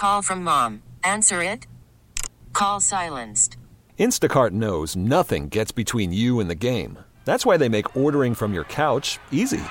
call from mom. Answer it. Call silenced. Instacart knows nothing gets between you and the game. That's why they make ordering from your couch easy.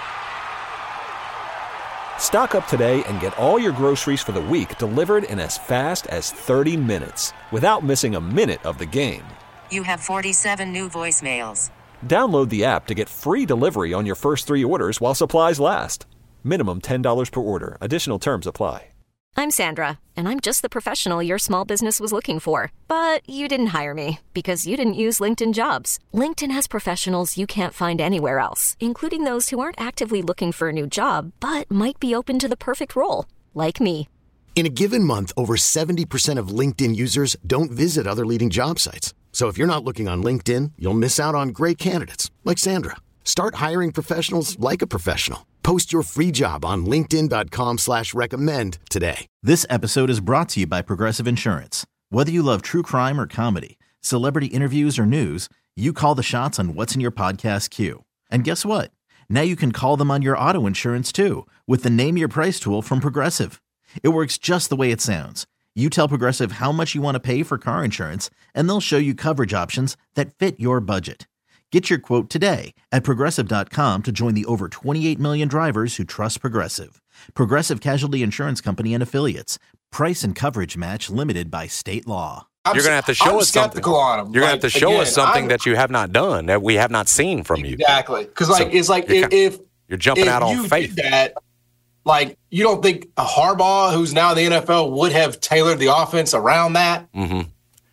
Stock up today and get all your groceries for the week delivered in as fast as 30 minutes without missing a minute of the game. You have 47 new voicemails. Download the app to get free delivery on your first 3 orders while supplies last. Minimum $10 per order. Additional terms apply. I'm Sandra, and I'm just the professional your small business was looking for. But you didn't hire me because you didn't use LinkedIn Jobs. LinkedIn has professionals you can't find anywhere else, including those who aren't actively looking for a new job, but might be open to the perfect role, like me. In a given month, over 70% of LinkedIn users don't visit other leading job sites. So if you're not looking on LinkedIn, you'll miss out on great candidates like Sandra. Start hiring professionals like a professional. Post your free job on linkedin.com/recommend today. This episode is brought to you by Progressive Insurance. Whether you love true crime or comedy, celebrity interviews or news, you call the shots on what's in your podcast queue. And guess what? Now you can call them on your auto insurance too with the Name Your Price tool from Progressive. It works just the way it sounds. You tell Progressive how much you want to pay for car insurance, and they'll show you coverage options that fit your budget. Get your quote today at Progressive.com to join the over 28 million drivers who trust Progressive. Progressive Casualty Insurance Company and Affiliates. Price and coverage match limited by state law. You're going to have to show us something. On him. You're going to have to show us something that you have not done, that we have not seen from you. Exactly. Because it's like if you're jumping out on faith. Did that, like, you don't think a Harbaugh, who's now in the NFL, would have tailored the offense around that? Mm-hmm.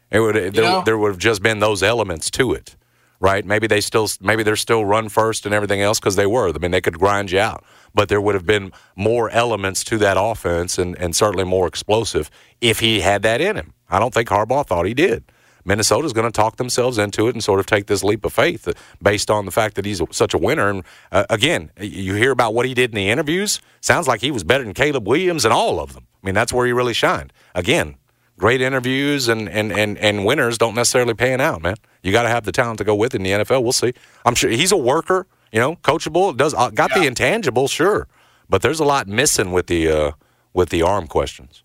There would have just been those elements to it. Right? Maybe they're still run first and everything else because they were. I mean, they could grind you out. But there would have been more elements to that offense and certainly more explosive if he had that in him. I don't think Harbaugh thought he did. Minnesota's going to talk themselves into it and sort of take this leap of faith based on the fact that he's such a winner. And, again, you hear about what he did in the interviews. Sounds like he was better than Caleb Williams and all of them. I mean, that's where he really shined. Again, great interviews and winners don't necessarily pan out, man. You got to have the talent to go with it in the NFL. We'll see. I'm sure he's a worker, coachable. Got the intangible, sure, but there's a lot missing with the arm questions.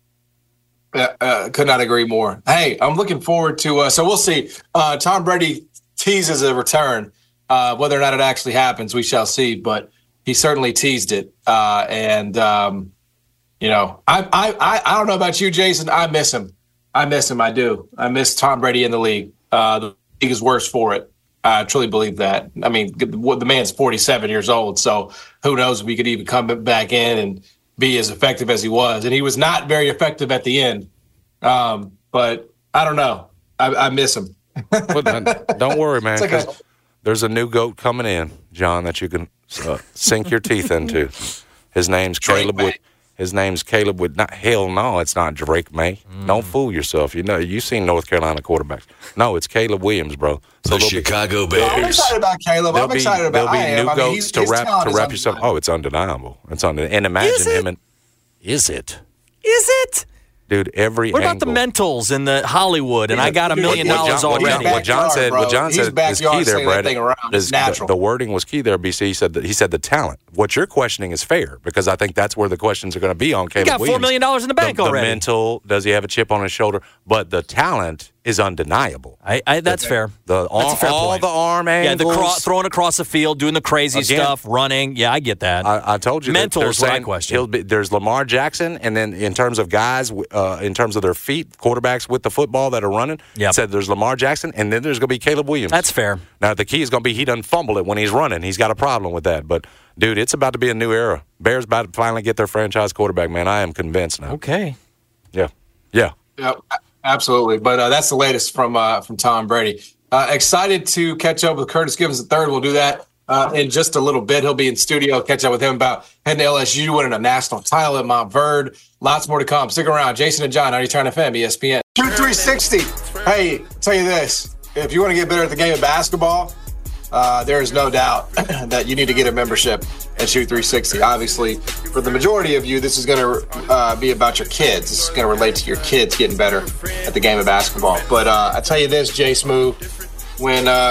Could not agree more. Hey, I'm looking forward to. So we'll see. Tom Brady teases a return. Whether or not it actually happens, we shall see. But he certainly teased it, and. I don't know about you, Jason. I miss him. I do. I miss Tom Brady in the league. The league is worse for it. I truly believe that. I mean, the man's 47 years old, so who knows if he could even come back in and be as effective as he was. And he was not very effective at the end. But I don't know. I miss him. Well, don't worry, man. There's a new GOAT coming in, John, that you can sink your teeth into. His name's Caleb Wood. His name's Caleb Wood. Hell no, it's not Drake May. Don't fool yourself. You've seen North Carolina quarterbacks. No, it's Caleb Williams, bro. So the Chicago Bears. I'm excited about Caleb. I'm excited about There'll be new goats to wrap yourself. Oh, it's undeniable. And imagine him. Is it? Dude, what about the mentals in the Hollywood? And I got $1 million already. What John said is key there, Brad. The wording was key there, BC. He said the talent. What you're questioning is fair because I think that's where the questions are going to be on Caleb Williams. He got $4 million in the bank already. The mental, does he have a chip on his shoulder? But the talent is undeniable. That's fair. That's a fair point. The arm angles. Yeah, throwing across the field, doing the crazy stuff, running. Yeah, I get that. I told you. Mental is what I question. There's Lamar Jackson, and then in terms of guys, in terms of their feet, quarterbacks with the football that are running, said there's Lamar Jackson, and then there's going to be Caleb Williams. That's fair. Now, the key is going to be he doesn't fumble it when he's running. He's got a problem with that. But, dude, it's about to be a new era. Bears about to finally get their franchise quarterback, man. I am convinced now. Okay. Yeah. Yep, absolutely. But that's the latest from Tom Brady. Excited to catch up with Curtis Givens III. We'll do that in just a little bit. He'll be in studio. Catch up with him about heading to LSU, winning a national title at Montverde. Lots more to come. Stick around. Jason and John, 92.9 FM, ESPN. Shoot 360. Hey, tell you this. If you want to get better at the game of basketball, there is no doubt that you need to get a membership at Shoot 360. Obviously, for the majority of you, this is going to be about your kids. This is going to relate to your kids getting better at the game of basketball. But I tell you this, Jay Smooth,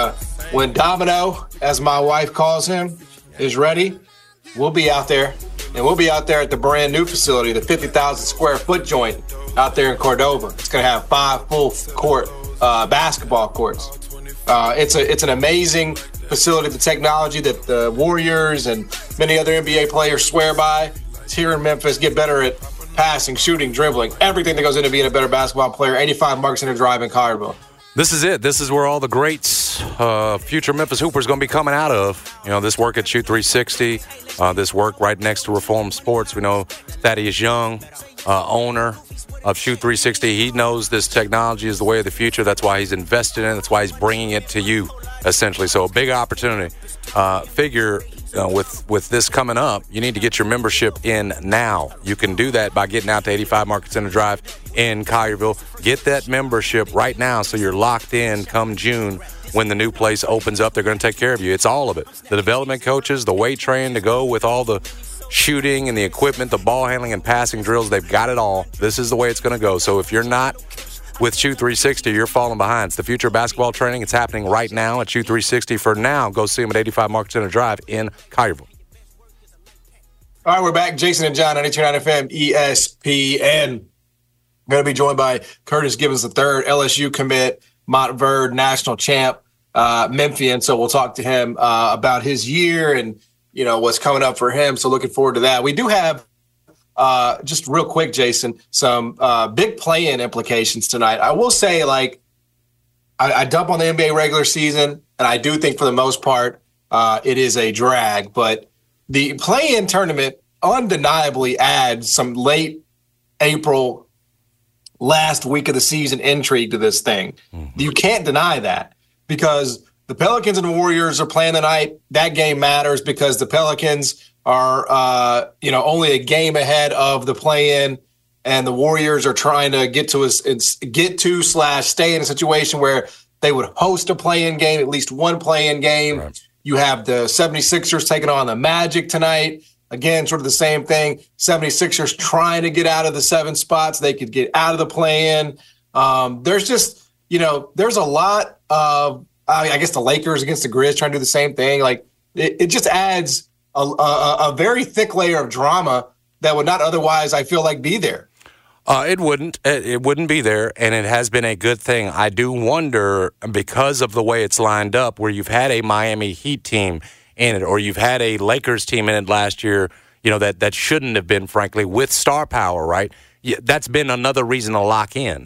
when Domino, as my wife calls him, is ready, we'll be out there and we'll be out there at the brand new facility, the 50,000 square foot joint out there in Cordova. It's going to have 5 full court basketball courts. It's an amazing facility. The technology that the Warriors and many other NBA players swear by. It's here in Memphis. Get better at passing, shooting, dribbling, everything that goes into being a better basketball player. 85 Market Center Drive in Collierville. This is it. This is where all the greats, future Memphis Hoopers, going to be coming out of. You know, this work at Shoot 360, this work right next to Reform Sports. We know Thaddeus Young, owner of Shoot 360. He knows this technology is the way of the future. That's why he's invested in it. That's why he's bringing it to you, essentially. So a big opportunity. Figure with this coming up, you need to get your membership in now. You can do that by getting out to 85 Market Center Drive in Collierville. Get that membership right now so you're locked in come June when the new place opens up. They're going to take care of you. It's all of it. The development coaches, the weight training to go with all the shooting and the equipment, the ball handling and passing drills, they've got it all. This is the way it's going to go. So if you're not with Shoot 360, you're falling behind. It's the future of basketball training. It's happening right now at Shoot 360. For now, go see them at 85 Market Center Drive in Collierville. All right, we're back. Jason and John, 92.9 FM, ESPN. Going to be joined by Curtis Givens III, LSU commit, Montverde national champ, Memphian. So we'll talk to him about his year and, you know, what's coming up for him. So looking forward to that. We do have, just real quick, Jason, some big play-in implications tonight. I will say, like, I dump on the NBA regular season, and I do think for the most part it is a drag. But the play-in tournament undeniably adds some late April, last week of the season intrigue to this thing. Mm-hmm. You can't deny that because the Pelicans and the Warriors are playing tonight. That game matters because the Pelicans are, only a game ahead of the play-in, and the Warriors are trying to stay in a situation where they would host a play-in game, at least one play-in game. Right. You have the 76ers taking on the Magic tonight. Again, sort of the same thing. 76ers trying to get out of the 7 spots. They could get out of the play-in. There's just, there's a lot of, I guess the Lakers against the Grizz trying to do the same thing. Like, it just adds a very thick layer of drama that would not otherwise, I feel like, be there. It wouldn't be there, and it has been a good thing. I do wonder, because of the way it's lined up, where you've had a Miami Heat team in it, or you've had a Lakers team in it last year, that shouldn't have been, frankly, with star power, right? Yeah, that's been another reason to lock in.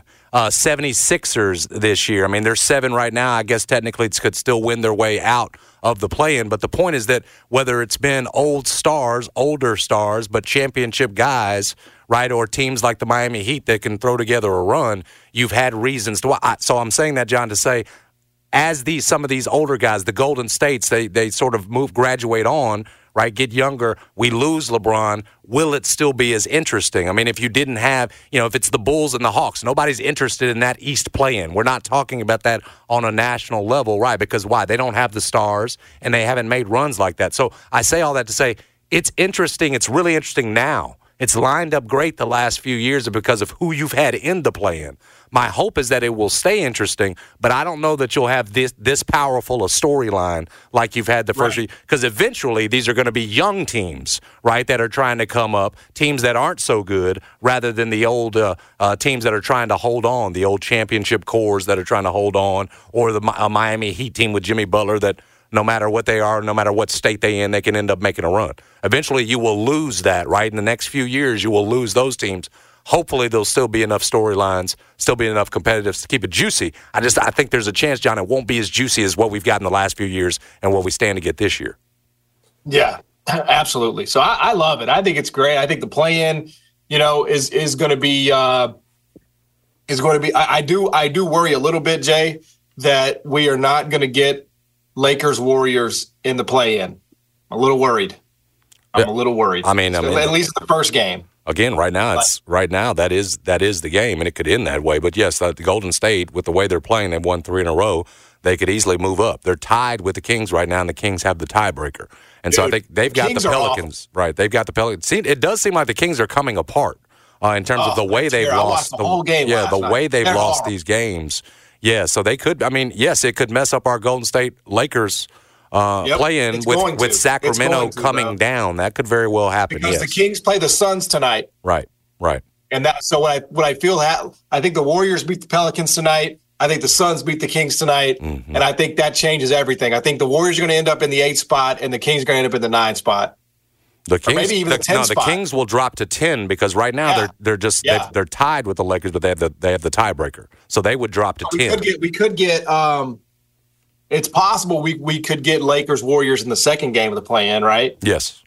76ers this year. I mean, they're 7 right now. I guess technically it could still win their way out of the play-in. But the point is that whether it's been older stars, but championship guys, right, or teams like the Miami Heat that can throw together a run, you've had reasons to. So I'm saying that, John, to say, as some of these older guys, the Golden States, they sort of graduate on, right, get younger. We lose LeBron. Will it still be as interesting? I mean, if you didn't have, if it's the Bulls and the Hawks, nobody's interested in that East play-in. We're not talking about that on a national level, right? Because why? They don't have the stars, and they haven't made runs like that. So I say all that to say it's interesting. It's really interesting now. It's lined up great the last few years because of who you've had in the play-in. My hope is that it will stay interesting, but I don't know that you'll have this powerful a storyline like you've had the first year. Because eventually these are going to be young teams, right, that are trying to come up, teams that aren't so good, rather than the old teams that are trying to hold on, the old championship cores that are trying to hold on, or the Miami Heat team with Jimmy Butler that no matter what they are, no matter what state they're in, they can end up making a run. Eventually you will lose that, right? In the next few years, you will lose those teams. Hopefully, there'll still be enough storylines, still be enough competitives to keep it juicy. I think there's a chance, John, it won't be as juicy as what we've got in the last few years and what we stand to get this year. Yeah, absolutely. So I love it. I think it's great. I think the play-in, is going to be I do worry a little bit, Jay, that we are not going to get Lakers Warriors in the play-in. I'm a little worried. I'm a little worried. I mean, at least the first game. Again, right now that is the game, and it could end that way. But yes, the Golden State, with the way they're playing, they've won 3 in a row. They could easily move up. They're tied with the Kings right now, and the Kings have the tiebreaker. And so I think they've got the Pelicans, right? They've got the Pelicans. See, it does seem like the Kings are coming apart in terms of the way they've lost the whole game. Way they've lost these games. Yeah, so they could. I mean, yes, it could mess up our Golden State Lakers play-in with Sacramento coming down. That could very well happen. Because the Kings play the Suns tonight. Right. And so what I feel, I think the Warriors beat the Pelicans tonight. I think the Suns beat the Kings tonight. Mm-hmm. And I think that changes everything. I think the Warriors are going to end up in the 8th spot, and the Kings are going to end up in the 9th spot. The Kings, or maybe even the 10th spot. The Kings will drop to 10 because right now they're tied with the Lakers, but they have the tiebreaker, so they would drop to 10. We could get. It's possible we could get Lakers Warriors in the second game of the play-in, right? Yes.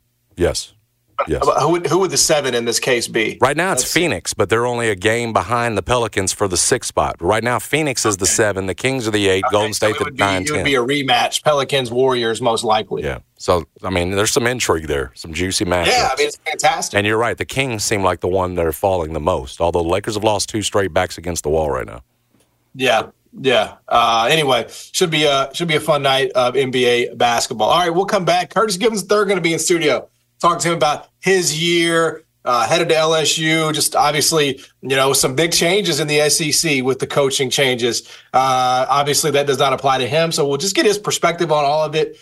Who would the 7 in this case be? Right now it's Phoenix, but they're only a game behind the Pelicans for the 6th spot. Right now Phoenix is the 7, the Kings are the 8, Golden State the 9, 10. It would be a rematch, Pelicans Warriors most likely. Yeah. So I mean, there's some intrigue there, some juicy matchups. Yeah, I mean it's fantastic. And you're right, the Kings seem like the one that are falling the most. Although the Lakers have lost 2 straight backs against the wall right now. Yeah. Anyway, should be a fun night of NBA basketball. All right, we'll come back. Curtis Givens III going to be in studio. Talk to him about his year, headed to LSU. Just obviously, some big changes in the SEC with the coaching changes. Obviously, that does not apply to him. So we'll just get his perspective on all of it,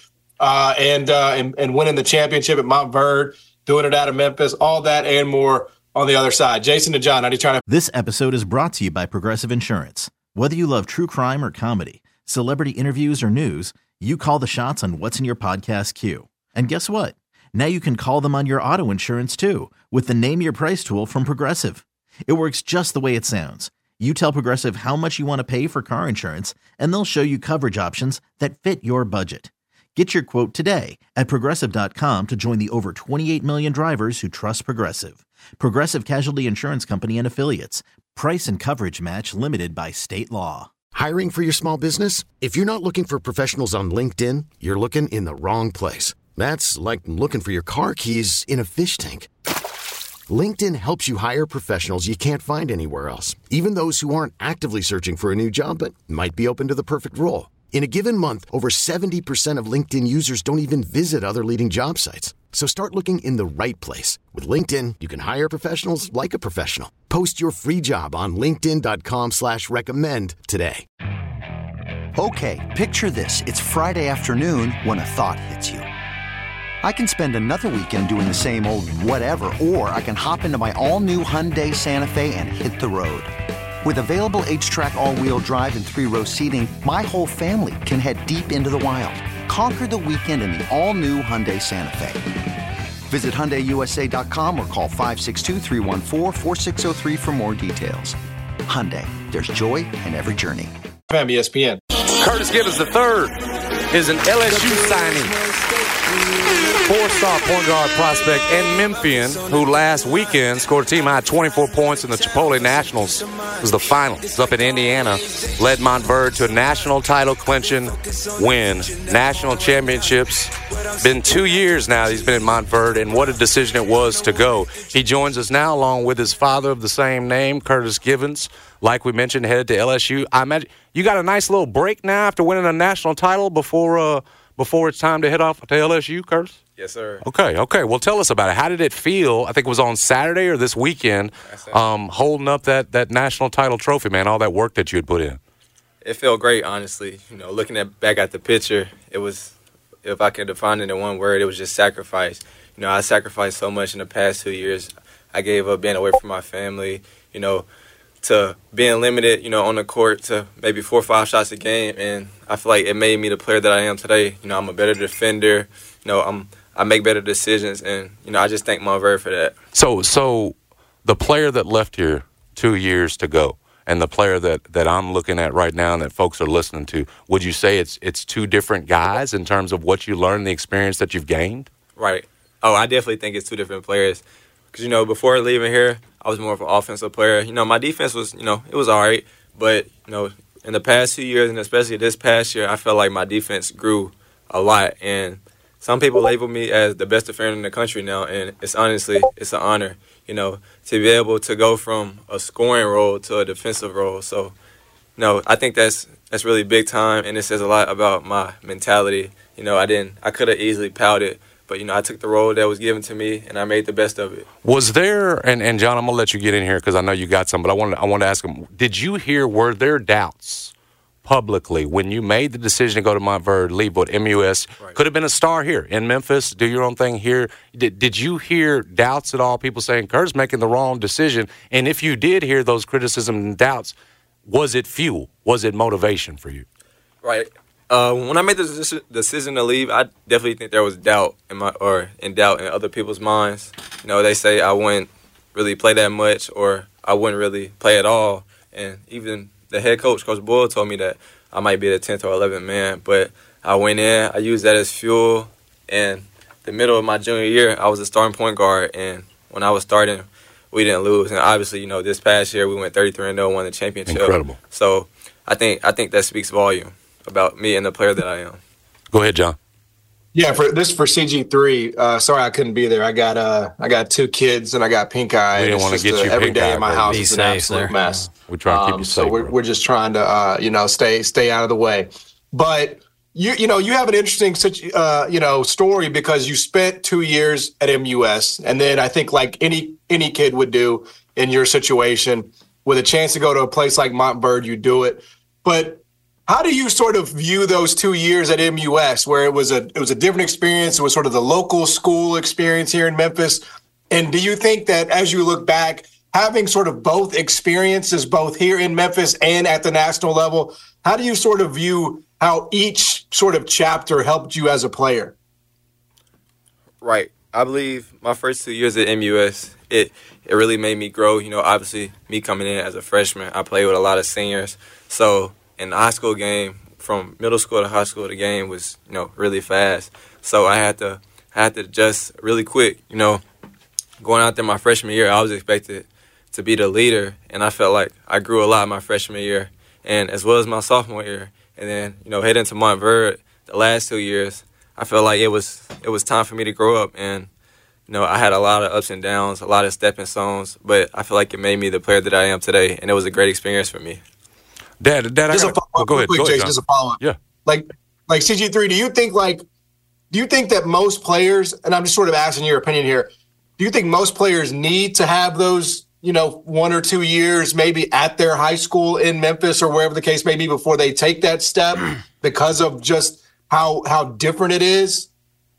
and winning the championship at Montverde, doing it out of Memphis, all that and more on the other side. Jason and John, how do you try to? This episode is brought to you by Progressive Insurance. Whether you love true crime or comedy, celebrity interviews or news, you call the shots on what's in your podcast queue. And guess what? Now you can call them on your auto insurance too with the Name Your Price tool from Progressive. It works just the way it sounds. You tell Progressive how much you want to pay for car insurance, and they'll show you coverage options that fit your budget. Get your quote today at Progressive.com to join the over 28 million drivers who trust Progressive. Progressive Casualty Insurance Company and Affiliates. Price and coverage match limited by state law. Hiring for your small business? If you're not looking for professionals on LinkedIn, you're looking in the wrong place. That's like looking for your car keys in a fish tank. LinkedIn helps you hire professionals you can't find anywhere else, even those who aren't actively searching for a new job but might be open to the perfect role. In a given month, over 70% of LinkedIn users don't even visit other leading job sites. So start looking in the right place. With LinkedIn, you can hire professionals like a professional. Post your free job on linkedin.com/recommend today. Okay, picture this. It's Friday afternoon when a thought hits you. I can spend another weekend doing the same old whatever, or I can hop into my all-new Hyundai Santa Fe and hit the road. With available H-Track all-wheel drive and 3-row seating, my whole family can head deep into the wild. Conquer the weekend in the all-new Hyundai Santa Fe. Visit HyundaiUSA.com or call 562-314-4603 for more details. Hyundai, there's joy in every journey. ESPN. Curtis Givens III is an LSU signing. 4-star point guard prospect and Memphian, who last weekend scored a team-high 24 points in the Chipotle Nationals. It was the final. It was up in Indiana. Led Montverde to a national title clinching win. National championships. Been 2 years now he's been in Montverde, and what a decision it was to go. He joins us now along with his father of the same name, Curtis Givens. Like we mentioned, headed to LSU. I imagine you got a nice little break now after winning a national title before it's time to head off to LSU, Curtis? Yes, sir. Okay. Well, tell us about it. How did it feel? I think it was on Saturday or this weekend, holding up that national title trophy, man, all that work that you had put in. It felt great, honestly. Looking back at the picture, it was, if I could define it in one word, it was just sacrifice. I sacrificed so much in the past 2 years. I gave up being away from my family, to being limited, on the court to maybe 4 or 5 shots a game. And I feel like it made me the player that I am today. I'm a better defender. I make better decisions, and I just thank Montverde for that. So the player that left here 2 years to go, and the player that I'm looking at right now and that folks are listening to, would you say it's two different guys in terms of what you learned, the experience that you've gained? Right. Oh, I definitely think it's two different players. Because before leaving here, I was more of an offensive player. My defense was, it was all right, but in the past 2 years, and especially this past year, I felt like my defense grew a lot. And some people label me as the best defender in the country now, and it's an honor, to be able to go from a scoring role to a defensive role. So, I think that's really big time, and it says a lot about my mentality. I could have easily pouted, but I took the role that was given to me, and I made the best of it. Was there, and John, I'm gonna let you get in here because I know you got some, but I wanted to ask him: were there doubts publicly when you made the decision to go to Montverde, leave what MUS could have been a star here in Memphis, do your own thing here. Did you hear doubts at all? People saying Curtis making the wrong decision, and if you did hear those criticisms and doubts, was it fuel? Was it motivation for you? Right. When I made the decision to leave, I definitely think there was doubt in other people's minds. You know, they say I wouldn't really play that much, or I wouldn't really play at all, and even the head coach, Coach Boyle, told me that I might be the 10th or 11th man, but I went in, I used that as fuel, and the middle of my junior year, I was a starting point guard, and when I was starting, we didn't lose. And obviously, you know, this past year, we went 33-0, won the championship. Incredible. So I think that speaks volume about me and the player that I am. Go ahead, John. Yeah, for CG3. Sorry I couldn't be there. I got 2 kids and I got pink eye. We didn't want to get you every pink day eye, in my house is an absolute there. mess. We try to keep you safe. So we're just trying to stay out of the way. But you have an interesting story because you spent 2 years at MUS, and then I think like any kid would do in your situation, with a chance to go to a place like Montverde, you do it. But how do you sort of view those 2 years at MUS, where it was a different experience? It was sort of the local school experience here in Memphis. And do you think that as you look back, having sort of both experiences, both here in Memphis and at the national level, how do you sort of view how each sort of chapter helped you as a player? Right. I believe my first 2 years at MUS, it really made me grow. You know, obviously, me coming in as a freshman, I played with a lot of seniors. So in the high school game, from middle school to high school, the game was, you know, really fast. So I had to adjust really quick. You know, going out there my freshman year, I was expected to be the leader, and I felt like I grew a lot my freshman year, and as well as my sophomore year. And then, you know, heading to Montverde the last 2 years, I felt like it was time for me to grow up. And, you know, I had a lot of ups and downs, a lot of stepping stones, but I feel like it made me the player that I am today, and it was a great experience for me. Dad, go ahead. Go ahead, Jason, just a follow-up. Yeah. Like CG3, do you think that most players, and I'm just sort of asking your opinion here, do you think most players need to have those, you know, 1 or 2 years maybe at their high school in Memphis or wherever the case may be before they take that step because of just how different it is?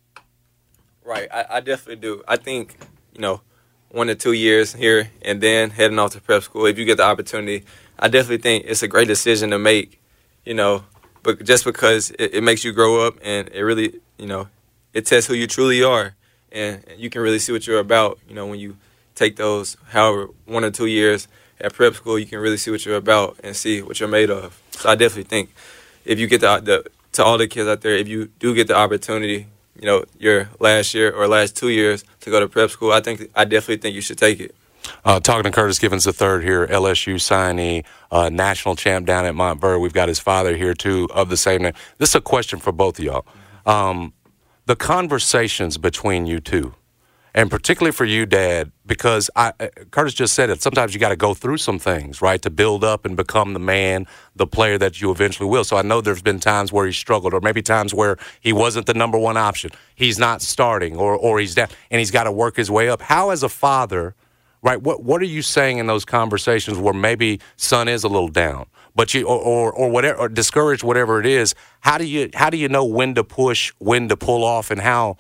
Right. I definitely do. I think, you know, 1 to 2 years here and then heading off to prep school, if you get the opportunity, I definitely think it's a great decision to make, you know, but just because it makes you grow up and it really, you know, it tests who you truly are. And you can really see what you're about, you know, when you take those, however, 1 or 2 years at prep school, you can really see what you're about and see what you're made of. So I definitely think if you get to all the kids out there, if you do get the opportunity, you know, your last year or last 2 years to go to prep school, I definitely think you should take it. Talking to Curtis Givens III here, LSU signee, national champ down at Montverde. We've got his father here, too, of the same name. This is a question for both of y'all. The conversations between you two, and particularly for you, Dad, because Curtis just said it, sometimes you got to go through some things, right, to build up and become the man, the player that you eventually will. So I know there's been times where he struggled, or maybe times where he wasn't the number one option. He's not starting, or he's down, and he's got to work his way up. How, as a father, right, what are you saying in those conversations where maybe son is a little down, but you or whatever, or discouraged, whatever it is? How do you know when to push, when to pull off, and how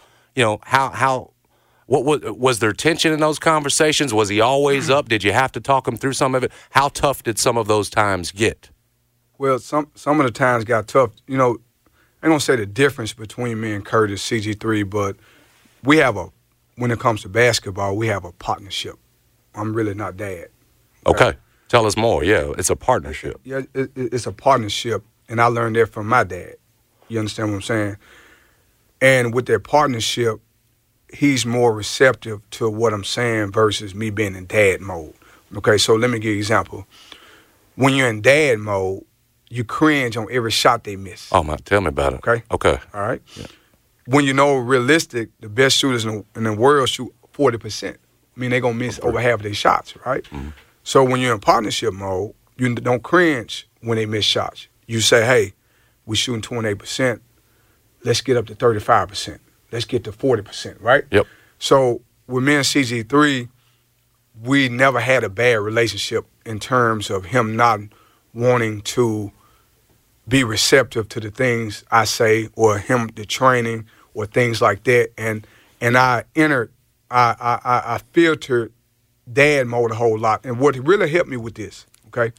what was there tension in those conversations? Was he always up? Did you have to talk him through some of it? How tough did some of those times get? Well, some of the times got tough. You know, I ain't gonna say the difference between me and Curtis, CG3, but we have when it comes to basketball, we have a partnership. I'm really not Dad. Okay. Tell us more. Yeah, it's a partnership. Yeah, it's a partnership, and I learned that from my dad. You understand what I'm saying? And with that partnership, he's more receptive to what I'm saying versus me being in dad mode. Okay, so let me give you an example. When you're in dad mode, you cringe on every shot they miss. Oh, man, tell me about it. Okay. All right? Yeah. When you know realistic, the best shooters in the world shoot 40%. I mean, they're going to miss over half of their shots, right? Mm-hmm. So when you're in partnership mode, you don't cringe when they miss shots. You say, hey, we're shooting 28%. Let's get up to 35%. Let's get to 40%, right? Yep. So with me and CG3, we never had a bad relationship in terms of him not wanting to be receptive to the things I say or the training or things like that. And I filtered dad mode a whole lot. And what really helped me with this, okay?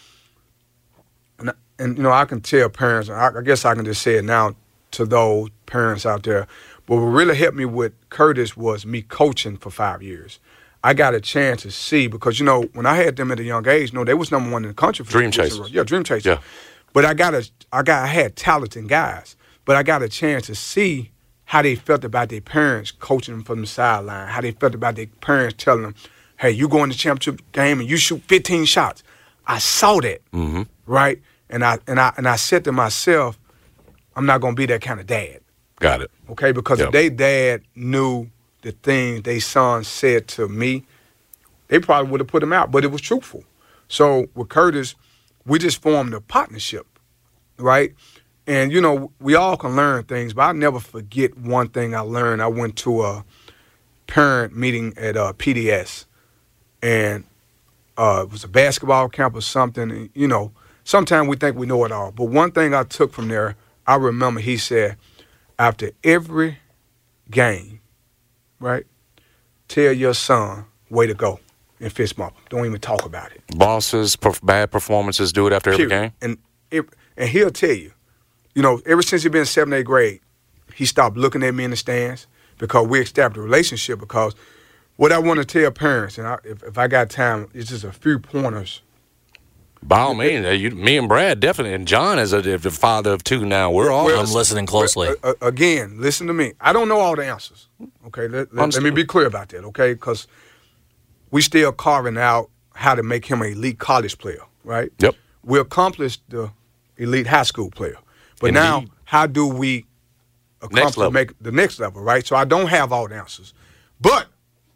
And you know, I can tell parents, I guess I can just say it now to those parents out there, but what really helped me with Curtis was me coaching for 5 years. I got a chance to see, because, you know, when I had them at a young age, you know, they was number one in the country. For Dream chasers. Yeah, dream chasers. Yeah. But I had talented guys, but I got a chance to see how they felt about their parents coaching them from the sideline, how they felt about their parents telling them, hey, you go in the championship game and you shoot 15 shots. I saw that, right? And I said to myself, I'm not going to be that kind of dad. Got it. Okay, because if they dad knew the things they son said to me, they probably would have put him out, but it was truthful. So with Curtis, we just formed a partnership, right? And, you know, we all can learn things, but I'll never forget one thing I learned. I went to a parent meeting at PDS, and it was a basketball camp or something. And, you know, sometimes we think we know it all. But one thing I took from there, I remember he said, after every game, right, tell your son, way to go, and fist bump. Don't even talk about it. Bosses, bad performances, do it after every game? And he'll tell you, you know, ever since he's been in 7th, 8th grade, he stopped looking at me in the stands because we established a relationship. Because what I want to tell parents, and if I got time, it's just a few pointers. By all means, me and Brad definitely, and John is the father of 2 now. I'm listening closely. Again, listen to me. I don't know all the answers. Okay, let me be clear about that. Okay, because we still carving out how to make him an elite college player. Right. Yep. We accomplished the elite high school player, but now how do we make the next level? Right. So I don't have all the answers, but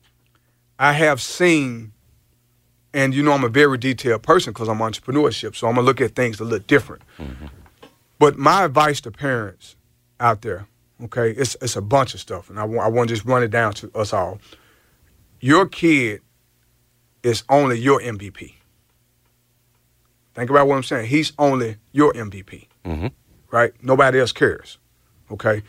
I have seen. And, you know, I'm a very detailed person because I'm entrepreneurship, so I'm going to look at things a little different. But my advice to parents out there, okay, it's a bunch of stuff, and I want to just run it down to us all. Your kid is only your MVP. Think about what I'm saying. He's only your MVP, right? Nobody else cares, okay?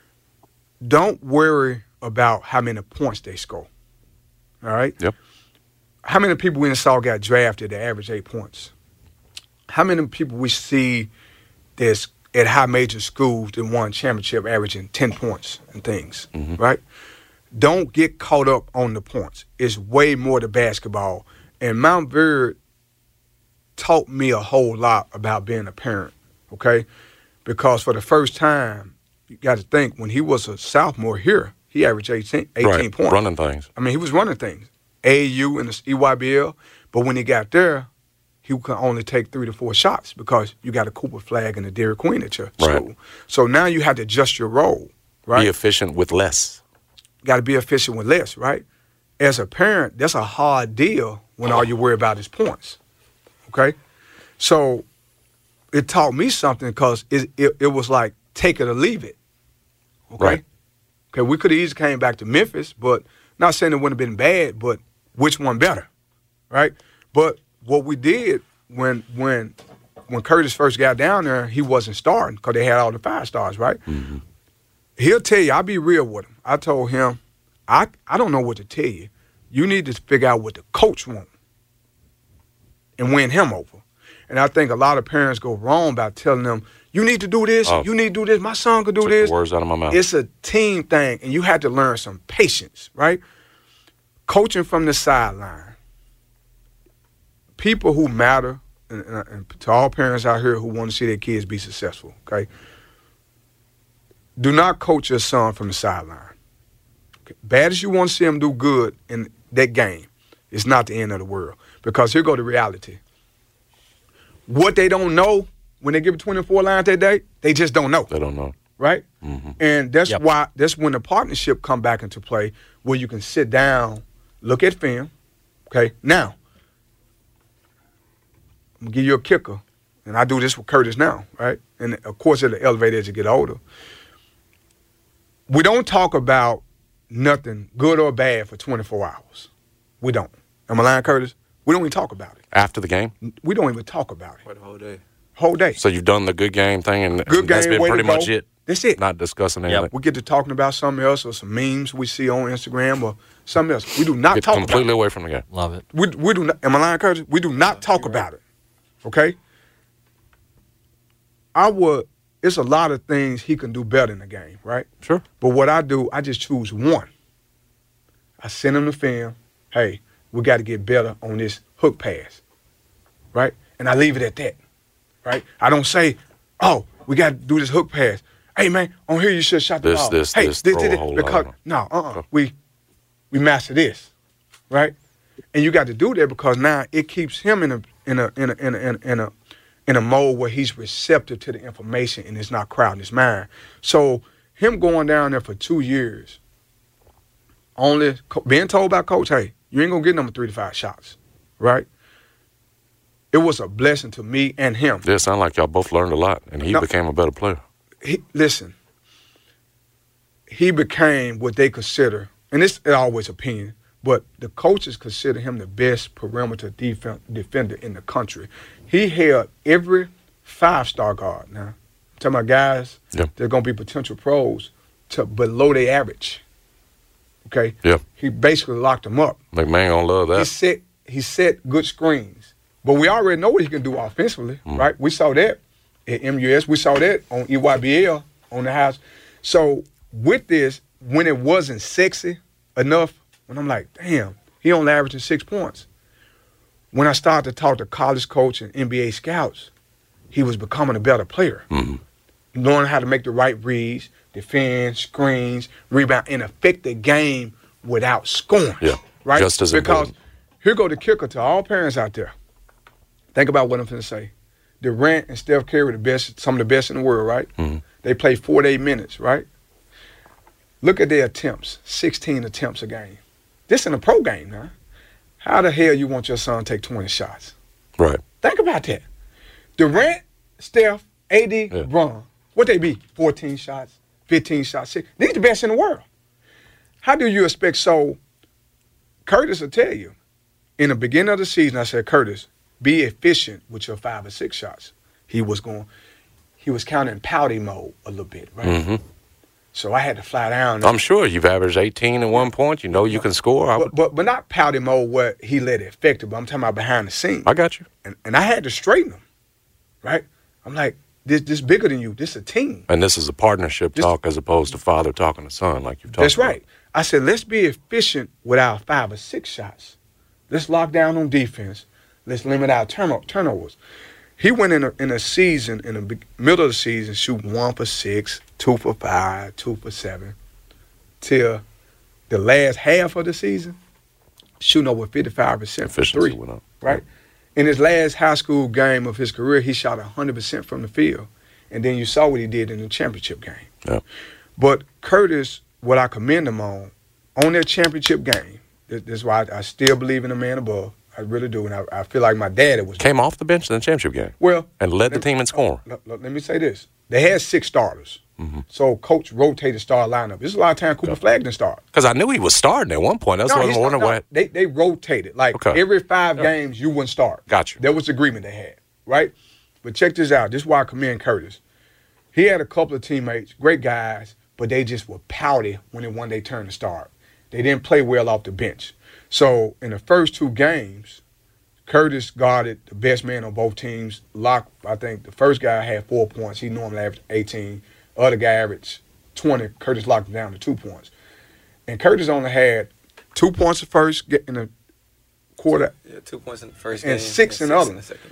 Don't worry about how many points they score, all right? Yep. How many people we saw got drafted that average 8 points? How many people we see that's at high major schools that won championship averaging 10 points and things, right? Don't get caught up on the points. It's way more to basketball. And Mount Vernon taught me a whole lot about being a parent, okay? Because for the first time, you got to think, when he was a sophomore here, he averaged 18 points. Running things. I mean, he was running things. AAU and the EYBL, but when he got there, he could only take 3 to 4 shots because you got a Cooper Flag and a Dairy Queen at your school. So now you have to adjust your role, right? Be efficient with less. Got to be efficient with less, right? As a parent, that's a hard deal when all you worry about is points, okay? So it taught me something because it was like take it or leave it, okay? Right. Okay, we could have easily came back to Memphis, but not saying it wouldn't have been bad, but which one better, right? But what we did when Curtis first got down there, he wasn't starting because they had all the 5 stars, right? He'll tell you, I'll be real with him. I told him, I don't know what to tell you. You need to figure out what the coach wants and win him over. And I think a lot of parents go wrong by telling them, you need to do this, you need to do this, my son could do this. Words out of my mouth. It's a team thing, and you have to learn some patience, right? Coaching from the sideline. People who matter, and to all parents out here who want to see their kids be successful, okay? Do not coach your son from the sideline. Okay? Bad as you want to see him do good in that game, it's not the end of the world. Because here go the reality. What they don't know when they give it 24 lines that day, they just don't know. They don't know. Right? And that's why, that's when the partnership come back into play, where you can sit down, look at film, okay? Now, I'm going to give you a kicker, and I do this with Curtis now, right? And, of course, it'll elevate as you get older. We don't talk about nothing good or bad for 24 hours. We don't. Am I lying, Curtis? We don't even talk about it. After the game? We don't even talk about it. For the whole day. Whole day. So you've done the good game thing, and that's been pretty much it. That's it. Not discussing anything. We get to talking about something else or some memes we see on Instagram or something else. We do not talk about it. Completely away from the game. Love it. We do not. Am I lying, Curtis? We do not talk about it. Okay? It's a lot of things he can do better in the game, right? Sure. But what I do, I just choose one. I send him the film. Hey, we got to get better on this hook pass, right? And I leave it at that, right? I don't say, oh, we got to do this hook pass. Hey, man, on here you should have shot the ball. This, because, no, we master this, right? And you got to do that because now it keeps him in a mode where he's receptive to the information and it's not crowding his mind. So him going down there for 2 years, only being told by coach, hey, you ain't gonna get number 3 to 5 shots, right? It was a blessing to me and him. Yeah, it sounded like y'all both learned a lot, and he became a better player. He became what they consider, and it's always opinion, but the coaches consider him the best perimeter defender in the country. He held every 5-star guard. Now, I'm talking about guys that are going to be potential pros to below their average. Okay? Yeah. He basically locked them up. McMahon going to love that. He set good screens. But we already know what he can do offensively, right? We saw that at MUS. We saw that on EYBL on the house. So with this, when it wasn't sexy enough, when I'm like, damn, he only averaging 6 points. When I started to talk to college coach and NBA scouts, he was becoming a better player. Mm-hmm. Learning how to make the right reads, defend, screens, rebound, and affect the game without scoring. Yeah, right? Just as important. Because here go the kicker to all parents out there. Think about what I'm going to say. Durant and Steph Curry, some of the best in the world, right? Mm-hmm. They play 48 minutes, right? Look at their attempts, 16 attempts a game. This in a pro game now. How the hell you want your son to take 20 shots? Right. Think about that. Durant, Steph, AD, Bron, what they be? 14 shots, 15 shots. These the best in the world. How do you expect? So Curtis will tell you, in the beginning of the season, I said, Curtis, be efficient with your 5 or 6 shots. He was counting pouty mode a little bit, right? Mm-hmm. So I had to fly down. I'm sure you've averaged 18 at one point. You know you can score. But not pouty mode where he let it affect it, but I'm talking about behind the scenes. I got you. And I had to straighten him, right? I'm like, this bigger than you. This is a team. And this is a partnership talk as opposed to father talking to son like you've talked That's about. right. I said, let's be efficient with our 5 or 6 shots. Let's lock down on defense. Let's limit our turnovers. He went in a season, in the middle of the season, shooting 1 for 6, 2 for 5, 2 for 7, till the last half of the season, shooting over 55% for 3. Went up. Right? In his last high school game of his career, he shot 100% from the field. And then you saw what he did in the championship game. Yeah. But Curtis, what I commend him on that championship game, this is why I still believe in the man above. I really do, and I feel like my dad came off the bench in the championship game. Well, and led the team in scoring. Let me say this: they had 6 starters, so coach rotated star lineup. This is a lot of time Cooper Flagg didn't start because I knew he was starting at one point. That's what I was wondering. Why they rotated every 5 games you wouldn't start. Got you. That was the agreement they had, right? But check this out. This is why I commend Curtis. He had a couple of teammates, great guys, but they just were pouty when it won their turn to start. They didn't play well off the bench. So in the first 2 games, Curtis guarded the best man on both teams. Lock, I think the first guy had 4 points. He normally averaged 18. The other guy averaged 20. Curtis locked him down to 2 points. And Curtis only had 2 points the first in the quarter. Yeah, 2 points in the first and game. 6 in the other. In the second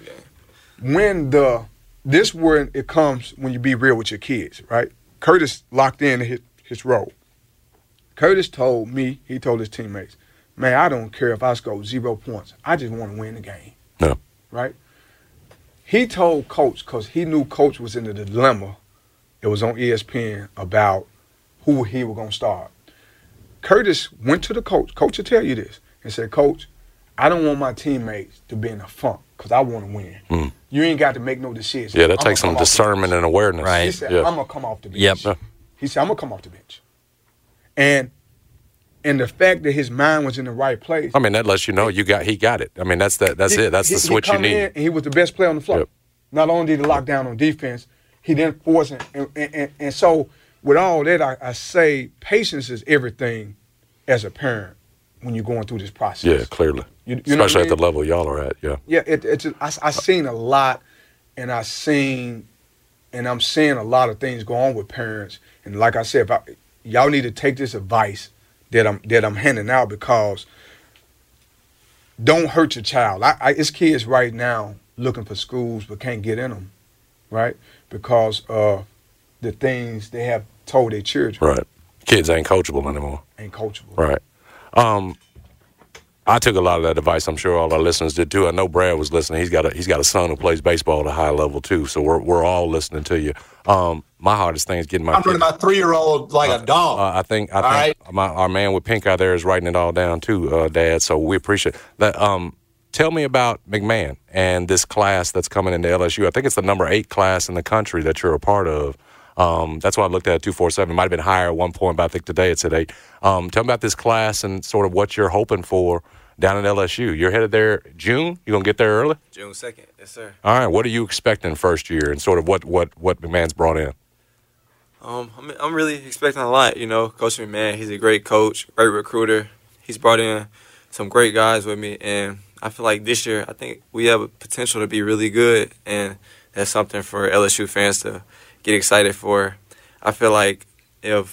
game. This where it comes when you be real with your kids, right? Curtis locked in his role. Curtis told me, he told his teammates, man, I don't care if I score 0 points. I just want to win the game. No. Right? He told Coach, because he knew Coach was in the dilemma. It was on ESPN about who he was going to start. Curtis went to the coach. Coach will tell you this. And said, Coach, I don't want my teammates to be in a funk because I want to win. Mm. You ain't got to make no decisions. Yeah, that takes some discernment and awareness. Right. He said, I'm going to come off the bench. Yep. He said, I'm going to come off the bench. And the fact that his mind was in the right place. I mean, that lets you know he got it. I mean, that's it. That's the switch you need. In and he was the best player on the floor. Yep. not only did he lock down on defense, he then forced it. And so with all that, I say patience is everything as a parent when you're going through this process. Yeah, clearly. You Especially at the level y'all are at, yeah. Yeah, I seen a lot, and I'm seeing a lot of things go on with parents. And like I said, y'all need to take this advice that I'm handing out, because don't hurt your child. It's kids right now looking for schools but can't get in them, right? Because of the things they have told their children. Right. Kids ain't coachable anymore. Ain't coachable. Right. I took a lot of that advice. I'm sure all our listeners did too. I know Brad was listening. He's got a son who plays baseball at a high level too. So we're all listening to you. My hardest thing is getting I'm running my 3-year-old like a dog. I think right. our man with pink eye there is writing it all down too, Dad. So we appreciate that. Tell me about McMahon and this class that's coming into LSU. I think it's the number 8 class in the country that you're a part of. That's why I looked at 247. It might have been higher at one point, but I think today it's at 8. Tell me about this class and sort of what you're hoping for down at LSU. You're headed there June? You going to get there early? June 2nd, yes, sir. All right. What are you expecting first year and sort of what McMahon's brought in? I'm really expecting a lot. Coach McMahon, he's a great coach, great recruiter. He's brought in some great guys with me, and I feel like this year, I think we have a potential to be really good, and that's something for LSU fans to get excited for. I feel like if,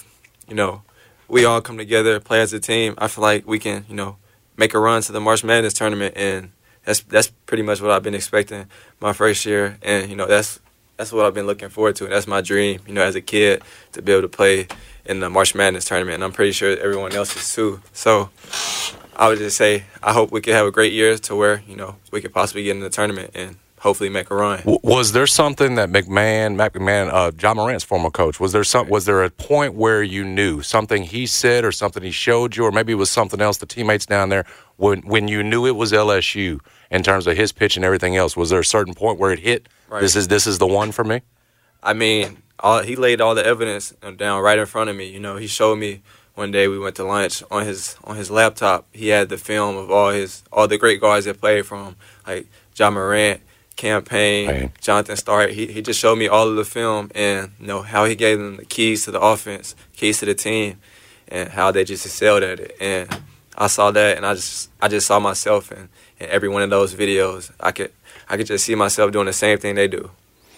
we all come together, play as a team, I feel like we can, make a run to the March Madness tournament, and that's pretty much what I've been expecting my first year, and that's what I've been looking forward to, and that's my dream, as a kid, to be able to play in the March Madness tournament, and I'm pretty sure everyone else is too. So I would just say I hope we could have a great year to where we could possibly get in the tournament and hopefully make a run. Was there something that McMahon, John Morant's former coach, was there a point where you knew something he said or something he showed you, or maybe it was something else, the teammates down there, when you knew it was LSU in terms of his pitch and everything else? Was there a certain point where it hit? Right. This is the one for me? I mean, he laid all the evidence down right in front of me. He showed me one day we went to lunch on his laptop. He had the film of all the great guys that played for him, like John Morant, Campaign, Jonathan Starr. He just showed me all of the film and how he gave them the keys to the offense, keys to the team, and how they just excelled at it. And I saw that, and I just saw myself in every one of those videos. I could just see myself doing the same thing they do.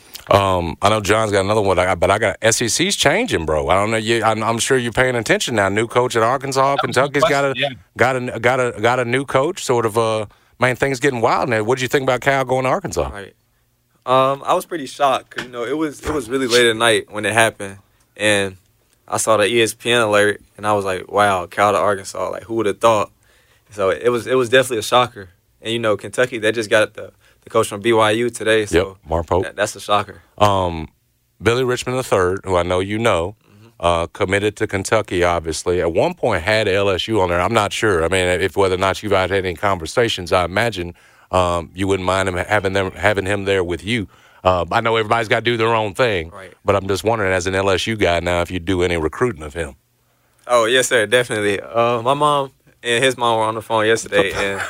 I know John's got another one, but I got SEC's changing, bro. I don't know. I'm sure you're paying attention now. New coach at Arkansas, Kentucky's got a new coach. Sort of man, things getting wild now. What did you think about Cal going to Arkansas? Right. I was pretty shocked because it was really late at night when it happened, and I saw the ESPN alert, and I was like, wow, Cal to Arkansas. Like, who would have thought? So it was definitely a shocker. And Kentucky, they just got the coach from BYU today. So yep, Mark Pope. That's a shocker. Billy Richmond III, who I know you know, committed to Kentucky, obviously. At one point had LSU on there. I'm not sure. I mean, whether or not you've had any conversations, I imagine you wouldn't mind having him there with you. I know everybody's got to do their own thing, right, but I'm just wondering, as an LSU guy now, if you do any recruiting of him. Oh, yes, sir, definitely. My mom and his mom were on the phone yesterday,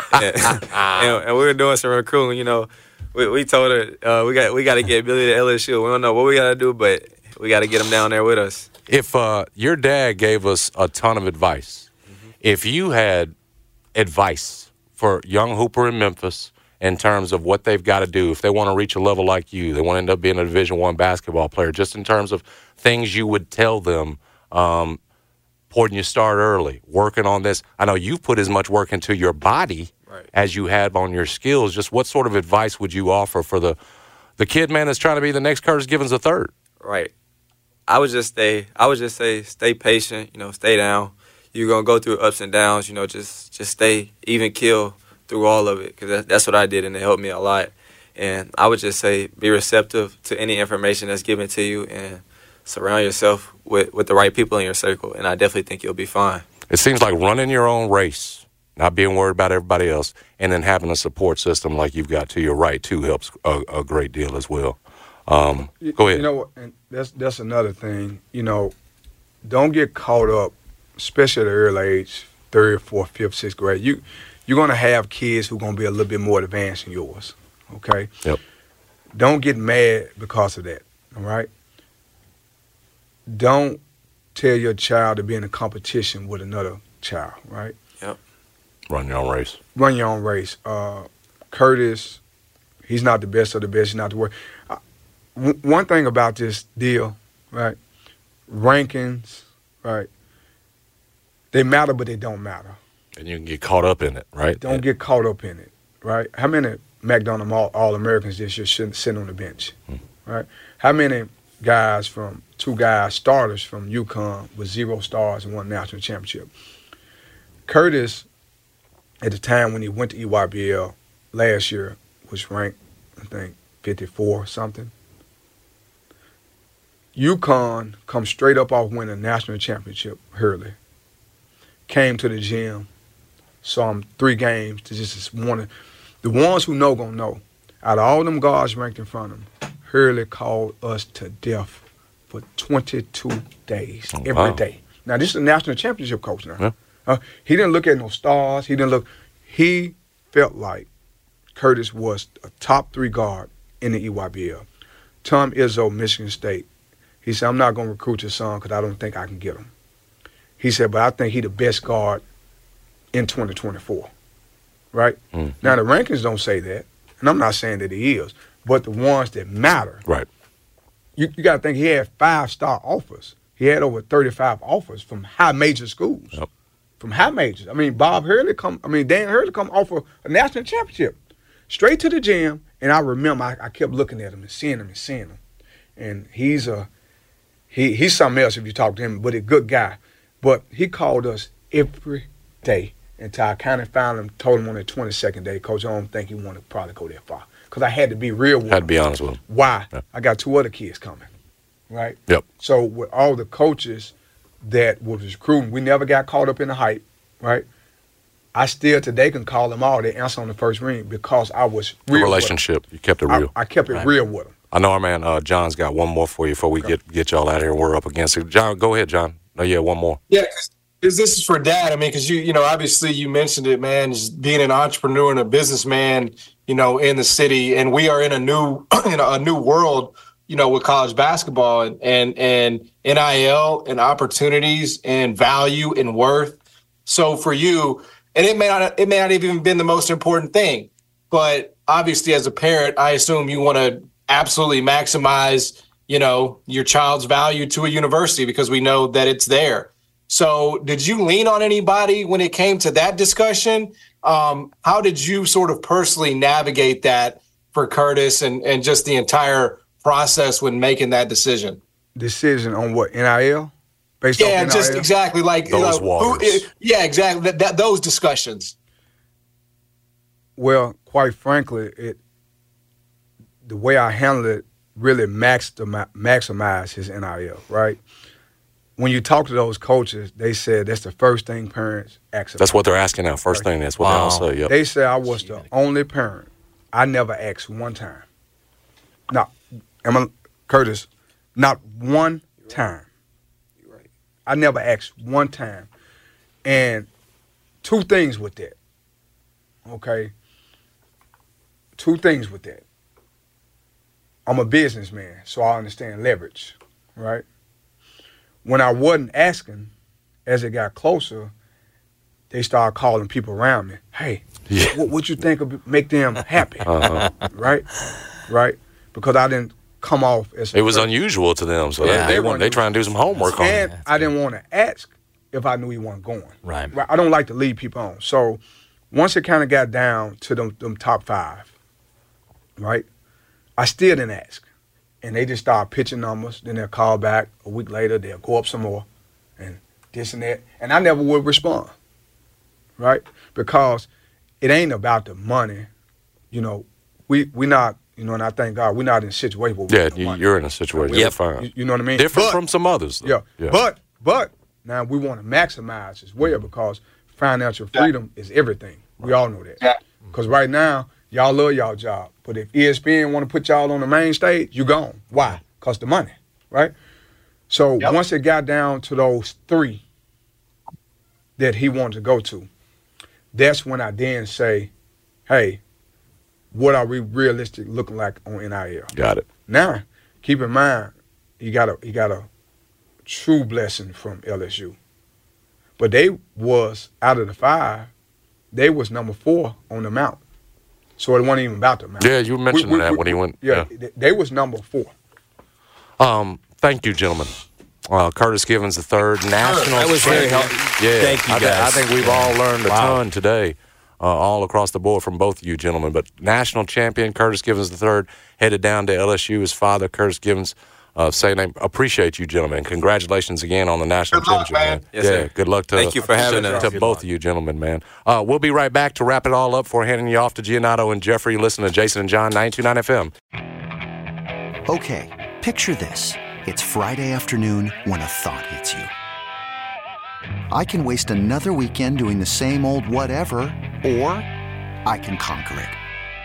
and we were doing some recruiting. We told her we got to get Billy to LSU. We don't know what we got to do, but we got to get him down there with us. If your dad gave us a ton of advice, if you had advice for young Hooper in Memphis in terms of what they've got to do, if they want to reach a level like you, they want to end up being a Division I basketball player, just in terms of things you would tell them, important you start early, working on this. I know you've put as much work into your body as you have on your skills. Just what sort of advice would you offer for the kid, man, that's trying to be the next Curtis Givens III? Right. I would just say, stay patient, stay down. You're going to go through ups and downs, just stay even keel through all of it, because that's what I did, and it helped me a lot. And I would just say be receptive to any information that's given to you and surround yourself with the right people in your circle, and I definitely think you'll be fine. It seems like running your own race, not being worried about everybody else, and then having a support system like you've got to your right, too, helps a great deal as well. Go ahead. And that's another thing. Don't get caught up, especially at an early age, 3rd, 4th, 5th, 6th grade. You're going to have kids who are going to be a little bit more advanced than yours, okay? Yep. Don't get mad because of that, all right? Don't tell your child to be in a competition with another child, right? Yep. Run your own race. Run your own race. Curtis, he's not the best of the best. He's not the worst. One thing about this deal, right? Rankings, right? They matter, but they don't matter. And you can get caught up in it, right? Don't get caught up in it, right? How many McDonald's All-Americans this year sitting on the bench, right? How many guys starters from UConn with 0 stars and won national championship? Curtis, at the time when he went to EYBL last year, was ranked, I think, 54 or something. UConn come straight up off winning a national championship, Hurley. Came to the gym, saw him 3 games. The ones who know gonna know. Out of all them guards ranked in front of him, Hurley called us to death for 22 days, every day. Now, this is a national championship coach now. Yeah. He didn't look at no stars. He felt like Curtis was a top 3 guard in the EYBL. Tom Izzo, Michigan State. He said, I'm not going to recruit your son because I don't think I can get him. He said, but I think he's the best guard in 2024, right? Mm-hmm. Now, the rankings don't say that, and I'm not saying that he is, but the ones that matter. Right. You got to think he had 5-star offers. He had over 35 offers from high major schools. Yep. From high majors. I mean, Dan Hurley come offer a national championship. Straight to the gym, and I remember I kept looking at him and seeing him. And he's something else if you talk to him, but a good guy. But he called us every day until I kind of found him, told him on the 22nd day, Coach, I don't think he wanted to probably go that far. Because I had to be real with him. Had to be honest with him. Why? Yeah. I got 2 other kids coming, right? Yep. So with all the coaches that was recruiting, we never got caught up in the hype, right? I still today can call them all. They answer on the first ring because I was real. The relationship, you kept it real. I kept it real with them. I know our man John's got one more for you before we get y'all out of here. We're up against it. John, go ahead, John. No, yeah, one more. Yeah, because this is for Dad. I mean, because you know, obviously you mentioned it, man. Just being an entrepreneur and a businessman, you know, in the city, and we are in a new, a new world, you know, with college basketball and NIL and opportunities and value and worth. So for you, and it may not have even been the most important thing, but obviously as a parent, I assume you want to absolutely maximize, you know, your child's value to a university because we know that it's there. So did you lean on anybody when it came to that discussion? How did you sort of personally navigate that for Curtis and just the entire process when making that decision? Decision on what, NIL? Based on NIL? Just exactly like those waters. Exactly. Those discussions. Well, quite frankly, the way I handled it really maximized his NIL, right? When you talk to those coaches, they said that's the first thing parents ask about. That's what they're asking now. First thing, that's what they all say. Yep. They said I was the only parent. I never asked one time. No, Curtis, not one time. You're right. I never asked one time. And 2 things with that, okay? 2 things with that. I'm a businessman, so I understand leverage, right? When I wasn't asking, as it got closer, they started calling people around me. Hey, what you think would make them happy, right? Because I didn't come off as it was unusual to them, so they try and do some homework on it. And I didn't want to ask if I knew he wasn't going. Right. I don't like to lead people on. So once it kind of got down to them top 5, right? I still didn't ask. And they just start pitching numbers. Then they'll call back a week later. They'll go up some more and this and that. And I never would respond, right? Because it ain't about the money. You know, we not, you know, and I thank God we're not in a situation where you're in a situation. Yeah, fine. You know what I mean? Different from some others, though. Yeah. But now we want to maximize as well because financial freedom is everything. We all know that. Because right now, y'all love y'all job. But if ESPN want to put y'all on the main stage, you gone. Why? Because the money, right? So once it got down to those 3 that he wanted to go to, that's when I then say, hey, what are we realistic looking like on NIL? Got it. Now, keep in mind, he got a true blessing from LSU. But they was, out of the 5, they was number 4 on the mountain. So it wasn't even about the mountain. Yeah, you mentioned that when he went. Yeah, they was number 4. Thank you, gentlemen. Curtis Givens III, national. That was very helpful. Yeah, thank you, guys. I think we've all learned a ton today, all across the board from both of you gentlemen. But national champion Curtis Givens III headed down to LSU. His father, Curtis Givens, appreciate you gentlemen. Congratulations again on the national championship, man. Yes, sir. Good luck to. Thank you for having us. To both of you gentlemen, man. We'll be right back to wrap it all up for handing you off to Giannotto and Jeffrey. Listen to Jason and John, 92.9 FM. Okay, picture this. It's Friday afternoon when a thought hits you. I can waste another weekend doing the same old whatever, or I can conquer it.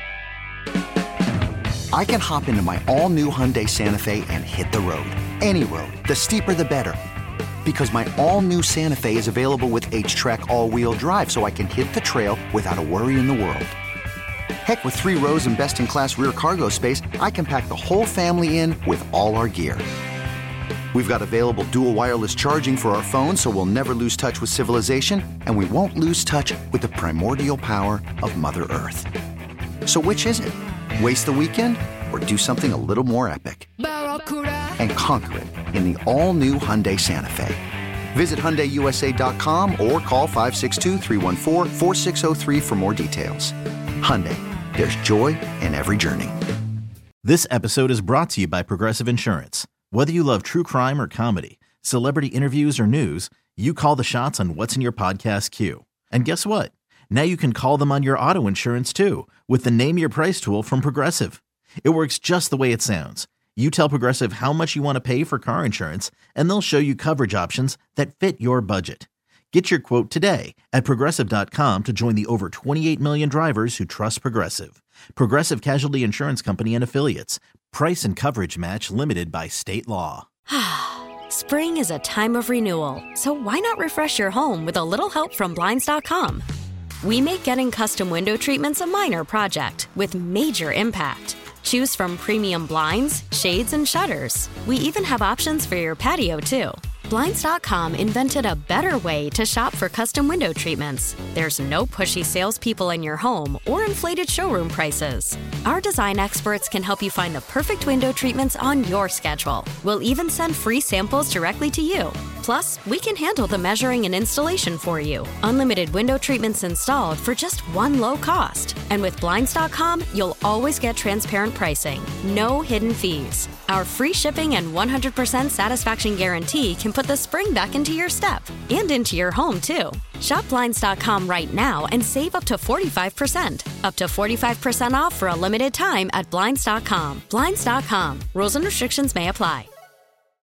I can hop into my all-new Hyundai Santa Fe and hit the road. Any road. The steeper, the better. Because my all-new Santa Fe is available with H-Track all-wheel drive, so I can hit the trail without a worry in the world. Heck, with 3 rows and best-in-class rear cargo space, I can pack the whole family in with all our gear. We've got available dual wireless charging for our phones, so we'll never lose touch with civilization, and we won't lose touch with the primordial power of Mother Earth. So which is it? Waste the weekend or do something a little more epic? And conquer it in the all-new Hyundai Santa Fe. Visit HyundaiUSA.com or call 562-314-4603 for more details. Hyundai, there's joy in every journey. This episode is brought to you by Progressive Insurance. Whether you love true crime or comedy, celebrity interviews or news, you call the shots on what's in your podcast queue. And guess what? Now you can call them on your auto insurance too with the Name Your Price tool from Progressive. It works just the way it sounds. You tell Progressive how much you want to pay for car insurance, and they'll show you coverage options that fit your budget. Get your quote today at Progressive.com to join the over 28 million drivers who trust Progressive. Progressive Casualty Insurance Company and Affiliates. Price and coverage match limited by state law. Spring is a time of renewal, so why not refresh your home with a little help from Blinds.com? We make getting custom window treatments a minor project with major impact. Choose from premium blinds, shades, and shutters. We even have options for your patio, too. Blinds.com invented a better way to shop for custom window treatments. There's no pushy salespeople in your home or inflated showroom prices. Our design experts can help you find the perfect window treatments on your schedule. We'll even send free samples directly to you. Plus, we can handle the measuring and installation for you. Unlimited window treatments installed for just one low cost. And with Blinds.com, you'll always get transparent pricing. No hidden fees. Our free shipping and 100% satisfaction guarantee can put the spring back into your step and into your home, too. Shop Blinds.com right now and save up to 45%. Up to 45% off for a limited time at Blinds.com. Blinds.com. Rules and restrictions may apply.